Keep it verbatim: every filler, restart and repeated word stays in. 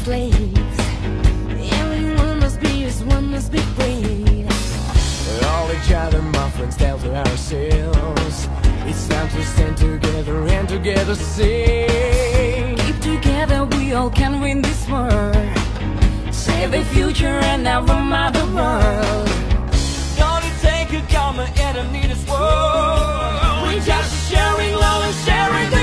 slaves. Everyone must be as one must be brave. All each other, my friends, tell to ourselves, it's time to stand together and together sing. Keep together, we all can win this world. Save the future and our mother world. Gonna take a common enemy this world. We're just sharing love and sharing